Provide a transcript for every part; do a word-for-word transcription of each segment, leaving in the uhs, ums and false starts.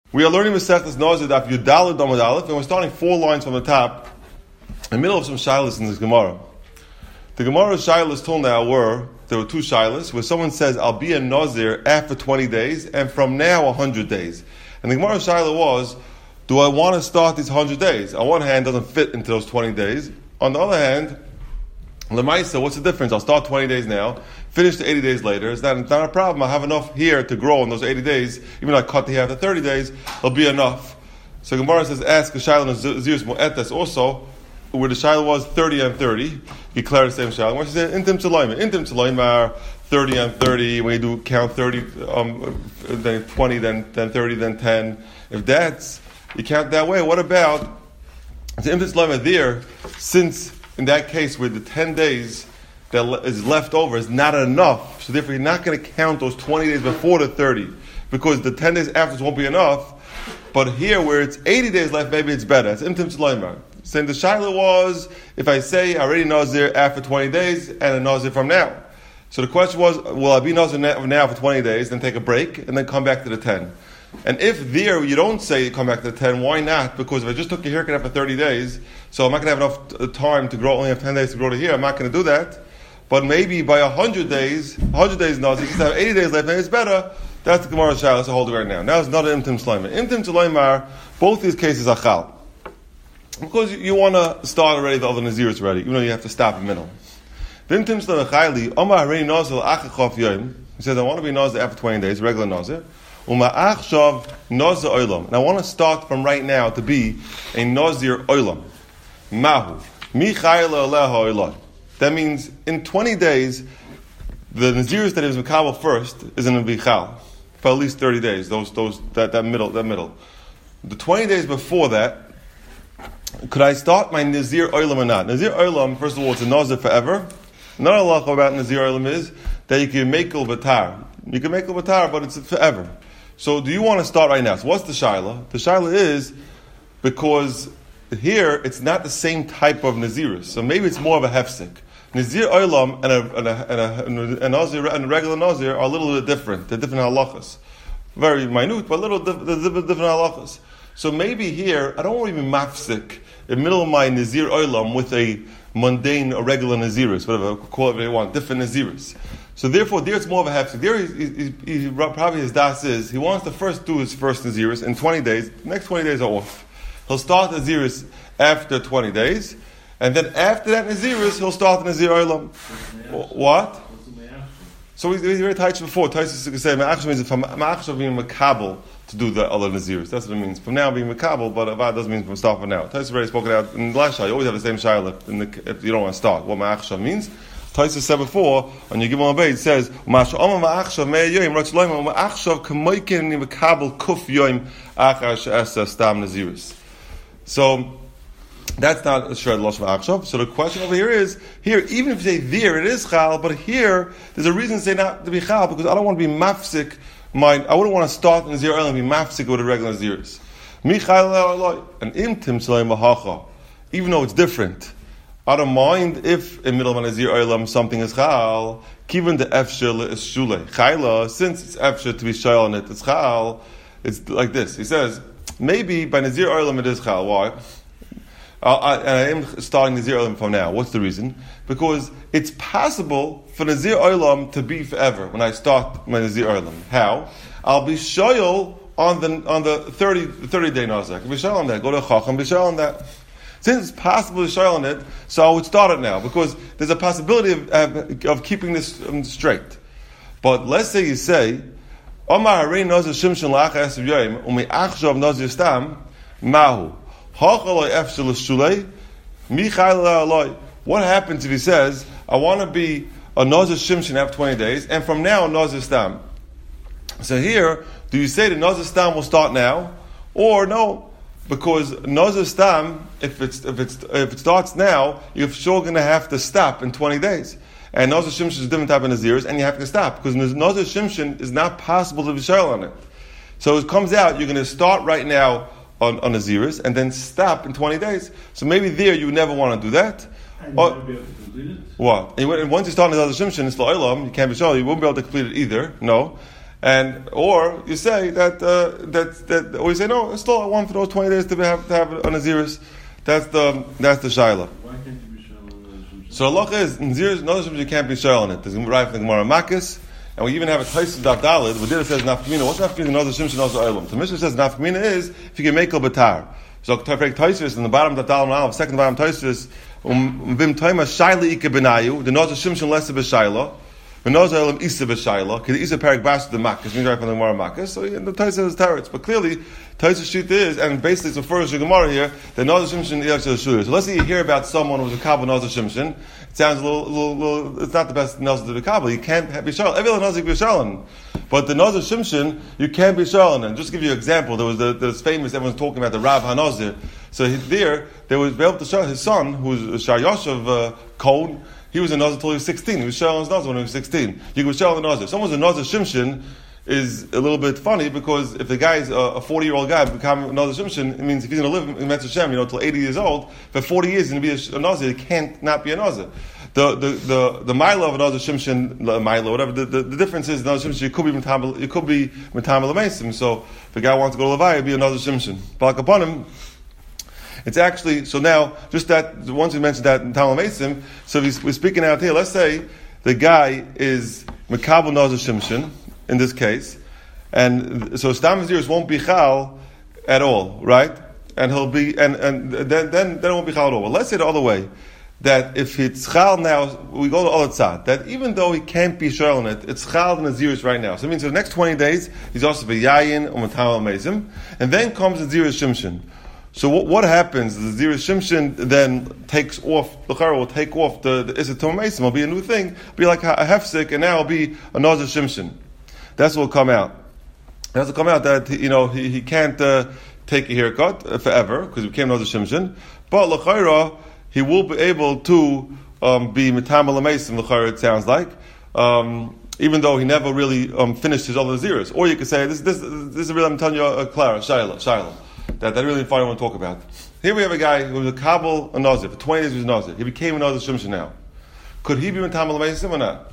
We are learning Masechtas Nazir Daf Yudalad Amud Aleph, and we're starting four lines from the top, in the middle of some shilas in this Gemara. The Gemara's shilas till now were, there were two shilas, where someone says, I'll be a Nazir after twenty days, and from now one hundred days. And the Gemara's shilah was, do I want to start these one hundred days? On one hand, it doesn't fit into those twenty days. On the other hand, Lemaisa, what's the difference? I'll start twenty days now, finish the eighty days later. It's not, it's not a problem. I have enough here to grow in those eighty days. Even though I cut the hair after thirty days, it'll be enough. So Gemara says, ask a Shaila and Zirus Mu'etes also, where the Shaila was thirty and thirty. He declared the same Shaila. Where she said, Intim Tzalayim. Intim Tzalayim are thirty and thirty. When you do count thirty, um, then twenty, then, then thirty, then ten. If that's, you count that way, what about, so Intim Tzalayim there, since in that case where the ten days that is left over is not enough, so therefore you're not going to count those twenty days before the thirty, because the ten days afterwards won't be enough. But here, where it's eighty days left, maybe it's better. It's Imtim Tzlaimah. Saying the Shaila was, if I say I already Nazir after twenty days, and a Nazir from now. So the question was, will I be Nazir now for twenty days, then take a break, and then come back to the ten? And if there you don't say you come back to the ten, why not? Because if I just took a haircut after thirty days, so I'm not going to have enough time to grow, only have ten days to grow to here, I'm not going to do that. But maybe by one hundred days, one hundred days Nazir, you just have eighty days left, maybe it's better. That's the Gemara Shaila, so hold it right now. Now it's not an Imtim Tzlaimah. Imtim Tzlaimah, both these cases are Chal. Because you, you want to start already the other Naziris already, even though you have to stop in the middle. Imtim Tzlaimah Chayli, Omar Harei Nazir Achachov Yom. He says, I want to be Nazir after twenty days, regular Nazir. Uma'achshav Nazir Olam. And I want to start from right now to be a Nazir Olam. Mahu. Michayla Aleha Olam. That means in twenty days, the Naziris that is Makabal first is in a Bichal. For at least thirty days, those, those, that, that middle, that middle. The twenty days before that, could I start my Nazir Olam or not? Nazir Olam, first of all, it's a Nazir forever. Another halacha about Nazir Olam is that you can make al batar. You can make al batar, but it's forever. So do you want to start right now? So what's the Shaila? The Shaila is because here it's not the same type of Naziris. So maybe it's more of a hefsek. Nazir Olam and a, and a, and a, and a, Nazir, and a regular Nazir are a little bit different. They're different halachas. Very minute, but a little diff, different, different halachas. So maybe here, I don't want to be mafsik in the middle of my Nazir Olam with a mundane, a regular Naziris, whatever, call it what you want, different Naziris. So therefore, there it's more of a hefsek. There, he, he, he, probably his das is, he wants to first do his first Naziris in twenty days. The next twenty days are off. He'll start Naziris after twenty days, and then after that Naziris, he'll start the Nazir Olam. What? So he's very tight before. Taisus could say, Ma'achshav means from Ma'achshav being Makabal to do the other Naziris. That's what it means. From now being Makabal, but Avad doesn't mean from start from now. Taisus already spoken out in the last shah. You always have the same shayla if you don't want to start. What Ma'achshav means. Taisus said before, on your Gimel Abed, it says, Ma'ash'ama Ma'achshav Me'e Yoim, Ratzloim Ma'achshav K'moikin Makabal Kuf Yoim Achar She'esa Stam Naziris. So, that's not a shred loss of Achshav. So the question over here is, here, even if you say there, it is Chal, but here, there's a reason to say not to be Chal, because I don't want to be mafsik, my, I wouldn't want to start in Nazir Olam and be mafsik with a regular Naziris. Michayla and Imtim Tzlaim Mahacha, even though it's different. I don't mind if in the middle of a Nazir Olam something is Chal, given the Efshel is Shule. Chayla, since it's Efshel to be Shayl on it, it's Chal, it's like this. He says, maybe by Nazir Olam it is Chal. Why? Uh, I, and I am starting Nazir Olam from now. What's the reason? Because it's possible for Nazir Olam to be forever when I start my Nazir Olam. How? I'll be shoyal on the on the thirty, thirty day Nazir. I can be shoyal on that. Go to Chacham, be shoyal on that. Since it's possible to shoyal on it, so I would start it now because there's a possibility of, of, of keeping this um, straight. But let's say you say, Omar Harei Nazir Shimshon La'ach Esav Yoim Umi Achshav Nazir Stam Mahu. What happens if he says, I want to be a Nazir Shimshon after twenty days, and from now Nazir Stam? So here, do you say the Nazir Stam will start now, or no? Because Nazir Stam, if it's if it's if it starts now, you're sure going to have to stop in twenty days. And Nazir Shimshon is a different type of Naziris, and you have to stop because Nazir Shimshon is not possible to be shayl on it. So it comes out, you're going to start right now on, on Naziris, and then stop in twenty days. So maybe there you never want to do that. And you or, won't be able to complete it? What? And once you start on Nazir Shimshon, it's La'olam, you can't be sure, you won't be able to complete it either. No. And or you say that uh, that that or you say no, it's still I want for those twenty days to have to have a Naziris. That's the that's the Shaila. Why can't you be Shaila on Shimshon? So Allah is Naziris, no Shimshon you can't be Shaila on it. There's right from the Gemara Makis, and we even have a Taisus Daf Dalid. Where there says Nafkamina. What's Nafkamina? No Shimshon, no Olam. The Mishnah says Nafkamina is if you can make a batar. So Taisus in the bottom of the Dalid Malav, second bottom Taisus um Vim Taima Shaila Ike Benayu. The no Shimshon less of a Shaila. But knows Elam Isa b'Shayla. Because Isa parak bas the Makkas means right from the Gemara Makkas. So yeah, the Taisa is teretz, but clearly Taisa's sheet is, and basically it's refers to Gemara here that Nazir Shimshon Ilach Shul. So let's say you hear about someone who's a Kabbal Nazir Shimshon. It sounds a little, little, little. It's not the best Nazir to be Kabbal. You can't be Shalom. Every other Nazir can be Shalom, but the Nazir Shimshon you can't be Shalom. And just to give you an example, there was the there's famous. Everyone's talking about the Rav Hanazir. So he, there, there was able to show his son, who's Shar Yoshev uh, Cohen. He was a Nazir until he was sixteen. He was Shalom's Nazir when he was sixteen. You could Shalom the Nazir. If someone's a Nazir Shimshon is a little bit funny because if the guy's a forty-year-old guy become a Nazir Shimshon, it means if he's going to live in Mitzvah Shem, you know, until eighty years old, for forty years he's going to be a, a Nazir. He can't not be a Nazir. The the the the Mila of a Nazir Shimshon, Mila, whatever. The, the, the difference is the Nazir Shimshon you could be Metamel, you could be Metamel Amesim. So if the guy wants to go to Levaya, he'd be a Nazir Shimshon. But upon him. It's actually, so now, just that, once we mentioned that in Talmud Mesim, so we, we're speaking out here, let's say the guy is Mekabel Nazir Shimshon, in this case, and so Stam Naziris won't be Chal at all, right? And he'll be, and, and then, then, then it won't be Chal at all. Well, let's say the other way, that if it's Chal now, we go to Olatzat, that even though he can't be Shal on it, it's Chal Naziris right now. So it means for the next twenty days, he's also be Yayin or Talmud Mesim, and then comes Naziris Shimshon. So what, what happens? The Zira Shimshon then takes off, the Chara will take off the, the Issa Tom Mason, will be a new thing, be like a, a hefsek, and now it'll be a Nazir Shimshon. That's what will come out. That's what will come out that, you know, he, he can't uh, take a haircut uh, forever, because he became Nazir Shimshon, but L'chaira, he will be able to um, be Metamal Mason, L'chaira it sounds like, um, even though he never really um, finished his other Ziras. Or you could say, this, this, this is really, I'm telling you, uh, Clara, Shiloh, Shiloh. That I really find I want to talk about. Here we have a guy who was a Kabbal, a Nazir. For twenty days he was Nazir. He became a Nazir Shimshon now. Could he be Metamal Meisim or not?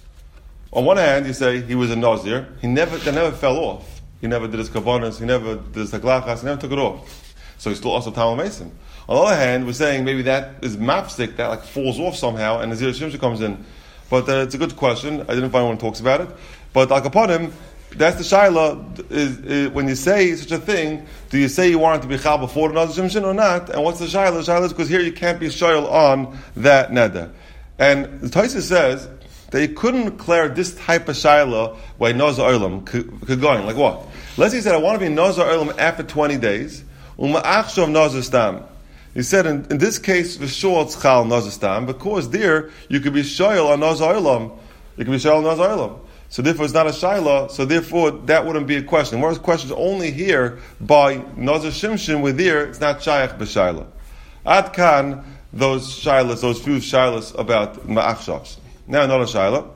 On one hand, you say he was a Nazir. He never, that never fell off. He never did his Kavanas. He never did his Taglachas. He never took it off. So he's still also Tamal Meisim. On the other hand, we're saying maybe that is mapstick that like falls off somehow and Nazir Shimshon comes in. But uh, it's a good question. I didn't find anyone who talks about it. But like upon him, that's the shaila. Is, is when you say such a thing, do you say you want it to be chal before the Nazir Shimshon or not? And what's the shaila? The shaila is because here you can't be shail on that neder. And the Taisa says that you couldn't declare this type of shaila by Nazir Olam could go on. Like what? Let's say you said I want to be Nazir Olam after twenty days. Uma'achshav Nazir Stam. He said in, in this case for sure it's chal Nazir Stam because there you could be shail on Nazir Olam. You could be shail on Nazir Olam. So therefore it's not a shaila, so therefore that wouldn't be a question. Whereas questions only here by Nazir Shimshon, where there it's not shayach b'shaila. Ad kan, those shailas, those few shailas about ma'achshavs. Now another shaila.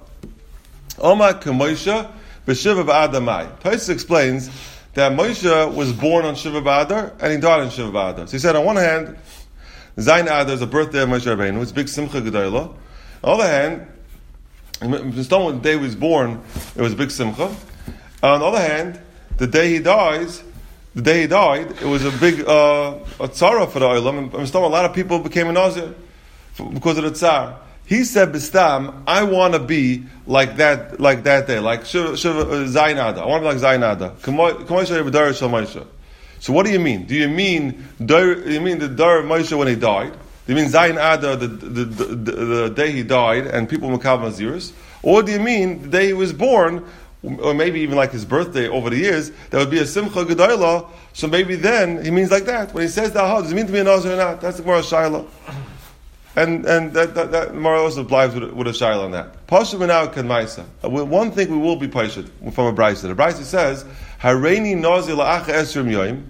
Oma k'Moshe b'Shiva b'Adamai. Taisa explains that Moshe was born on Shiva b'Adar and he died on Shiva b'Adar. So he said on one hand, Zayin Adar is a birthday of Moshe Rabbeinu, it's big simcha gedolah. On the other hand, the day he was born, it was a big simcha. On the other hand, the day he dies, the day he died, it was a big uh, a tzara for the olam. And a lot of people became a nazir because of the tzar. He said, "Bistam, I want to be like that, like that day, like Shiva Zainada. I want to be like Zainada." So, what do you mean? Do you mean do you mean the dar of Moshe when he died? Do you mean Zayin Adar, the, the, the, the, the day he died, and people Makav Naziris? Or do you mean the day he was born, or maybe even like his birthday over the years, that would be a Simcha Gedolah, so maybe then he means like that. When he says that, does it mean to be a Nazir or not? That's the Gemara Shaila. And and that, that, that Gemara also applies with, with a Shaila on that. Pasha Menau Kadmaisa. One thing we will be Pasha from a Brisa. The Brisa says, Hareini Nazir La'acha Esrim Yoim,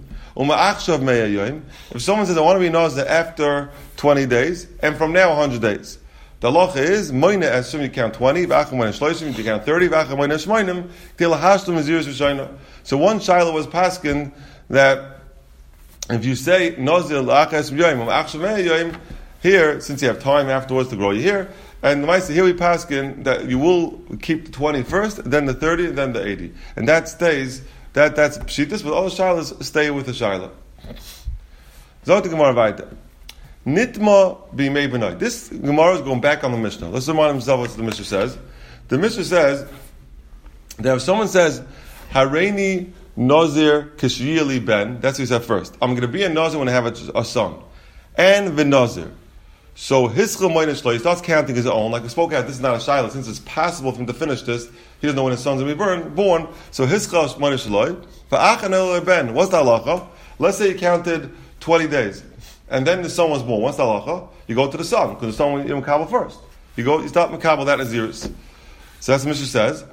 if someone says, I want to be Nazir after twenty days, and from now one hundred days, the halacha is, Moine Esrim, you count twenty, V'acham Moine Shloshim, you count thirty, V'acham Moine Shmoinim, Til Hashtum Naziris V'shayna. So one Shaila was paskin that if you say Nazir La'ach Esrim Yoim, V'acham Yoim, here, since you have time afterwards to grow your hair, And the Maisa, here we paskin that you will keep the twenty first, then the thirty, and then the eighty. And that stays, that that's pshitas, but all the shilas stay with the shilah. Zot the Gemara weiter. Nitma b'mei b'nai. This Gemara is going back on the Mishnah. Let's remind ourselves what the Mishnah says. The Mishnah says that if someone says, Hareini Nazir Kishiyali Ben, that's what he said first. I'm going to be a Nazir when I have a, a son. And the Nazir. So his he starts counting his own. Like we spoke about, this is not a shayla. Since it's possible for him to finish this, he doesn't know when his son's going to be born. born. So his ben. What's the halacha? Let's say he counted twenty days, and then the son was born. What's the halacha? You go to the son because the son will makabel first. You go, you start makabel that naziris. So that's what Mishnah says.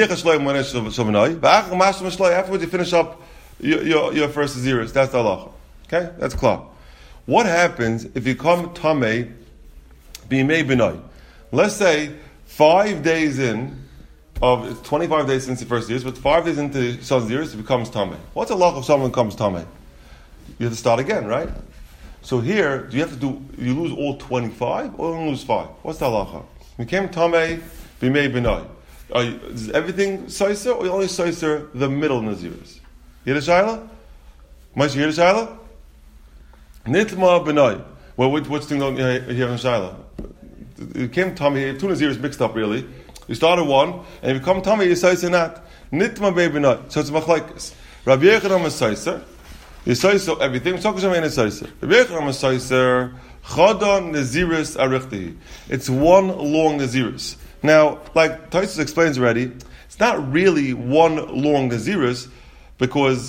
Afterwards, you finish up your, your, your first naziris. That's the halacha. Okay, that's clear. What happens if you come tamei b'mei b'nai? Let's say five days in of it's twenty-five days since the first years, but five days into son's years, it becomes tamei. What's the halacha if someone comes tamei? You have to start again, right? So here, do you have to do? You lose all twenty-five, or you lose five? What's the halacha? You came tamei b'mei b'nai. Are you, is everything soiser, or you only soiser the middle naziris? You hear the shayla? Might you hear the shayla? Nitma b'nai. Well, which, which thing don't you have in Shaila? You came Tommy, two naziris mixed up really. You started one, and if you come Tommy, you say in that. Nitma b'nai. So it's machlekes. Rabbi Yechonam is Saiser. You Saiser everything. So Shem ain't Saiser. Rabbi Yechonam is Saiser. Chodon naziris arichti. It's one long naziris. Now, like Taisus explains already, it's not really one long naziris because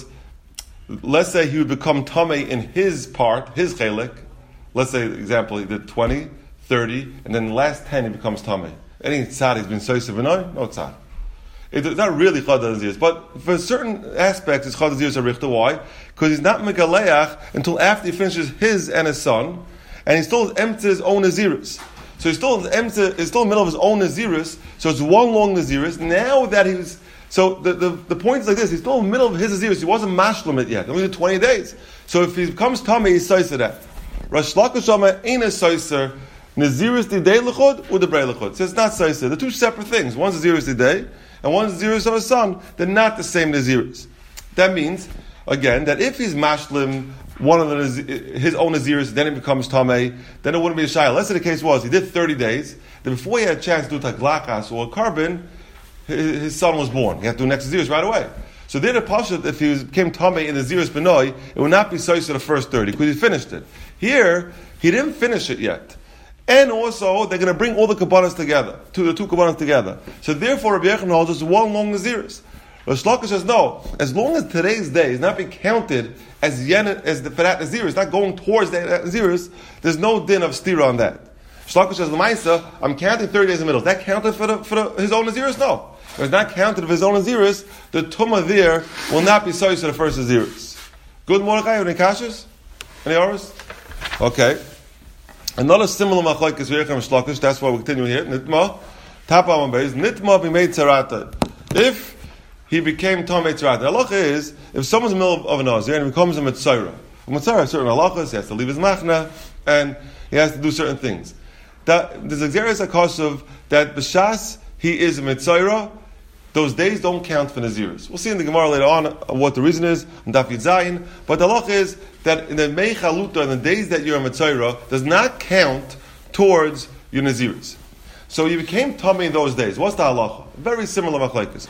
let's say he would become tamei in his part, his chelik. Let's say, example, he did twenty, thirty, and then the last ten he becomes tamei. Any tzad he's been soisev v'noi, no tzad. It's not really chad naziris, but for certain aspects it's chad naziris arichta. Why? Because he's not megaleach until after he finishes his and his son, and he still empties his own naziris. So he's still empty, he's still in the middle of his own naziris. So it's one long naziris. Now that he's So the, the, the point is like this: he's still in the middle of his naziris. He wasn't mashlim it yet. He only did twenty days. So if he becomes tamei, he's soiser that. Rosh Lakish ain't a soiser naziris didei lechud or the brei lechud. So it's not soiser. They're two separate things. One's naziris didei and one's naziris of his son. They're not the same naziris. That means again that if he's mashlim one of the his own naziris, then it becomes tamei. Then it wouldn't be a shayla. Let's say the case was he did thirty days. Then before he had a chance to do taklakas or a carbon, his son was born. He had to do next naziris right away. So then the pasha, if he was, became tamei in the naziris benoi, it would not be sois to the first thirty because he finished it. Here he didn't finish it yet, and also they're going to bring all the kabbalas together, to the two kabbalas together. So therefore, Rabbi Yechon holds just one long naziris. Rosh Lakish says no. As long as today's day is not being counted as yen as the, for that naziris, not going towards that naziris, there's no din of stira on that. Shlakish says, "L'maisa, I'm counting thirty days in the middle. Is that counted for the, for the, his own naziris? No, if it's not counted for his own naziris. The tumah there will not be sois to the first naziris." Good, Mordechai. Any kashas? Any others? Okay. Another similar machlokes is Yechon Shlakish. That's why we continue here. Nitma, tapa on base. Nitma b'mei tzarata. If he became tamei tzarata, the halacha is if someone's in the middle of a nazir and he becomes a mitzayra, a mitzayra, certain halachas, he has to leave his machna and he has to do certain things. That there's a xeris akosov that b'shas he is a mitzayra. Those days don't count for naziris. We'll see in the Gemara later on what the reason is in Daf Yud Zayin. But the halacha is that in the mei chaluta, in the days that you're a mitzayra, does not count towards your naziris. So you became tamei in those days. What's the halacha? Very similar machlekes.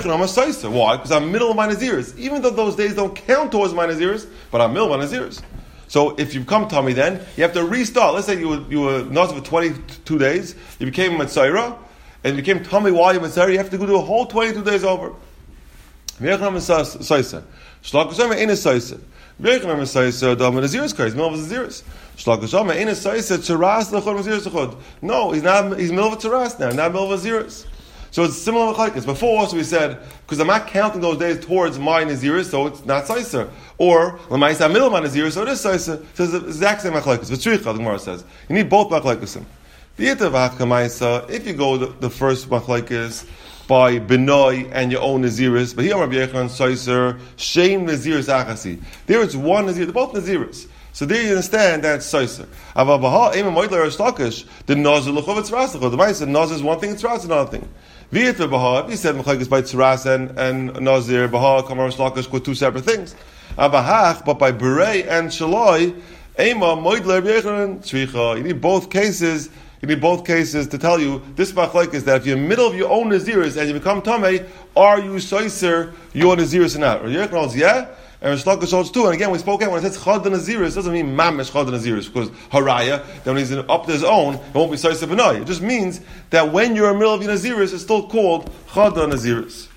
Why? Because I'm in the middle of my naziris. Even though those days don't count towards my naziris, but I'm in the middle of my naziris. So if you become tamei, then you have to restart. Let's say you were you were nazir for twenty-two days. You became a mitzayra. And you became tamei while you're mitzayra, you have to go do a whole twenty-two days over. V'yechanam is soiser. Shlakasham ain't a soiser. V'yechanam is soiser. Dam naziris kais. Middle of naziris. Shlakasham ain't a soiser. Tzaras lechod naziris lechod. No, he's not. He's middle of tzaras now. Not middle of naziris. So it's similar to machlekes. Before also we said because I'm not counting those days towards my naziris, so it's not soiser. Or l'maisa middle of my naziris, so it is soiser. So it's the exact same machlekes. V'tzricha, the Gemara says you need both machlekes. If you go the, the first machlekes by benoi and your own naziris, but here Rabbi Yechon soiser shame naziris achasi. There it's one nazir. They're both naziris. So there you understand that it's soiser. Ava baha ema moidler shlakish the nazir luchov tzras luchov. The Gemara said nazir is one thing, tzras is another thing. V'yitve baha, if he said mechagis by tzras and and nazir baha kamar shlakish with two separate things. Avahach, but by berei and shaloi ema moidler b'yechron tzricha. You need both cases. You need both cases to tell you this machlek is that if you're in the middle of your own naziris and you become tamei, are you soiser your naziris or not? Or Yechon holds yeah. And Rish Lakish holds too. And again, we spoke out when it says Chad Naziris, doesn't mean Mamish Chad Naziris, because Haraya, then when he's up to his own, it won't be Saisa B'nai. It just means that when you're in the middle of your Naziris, it's still called Chad Naziris.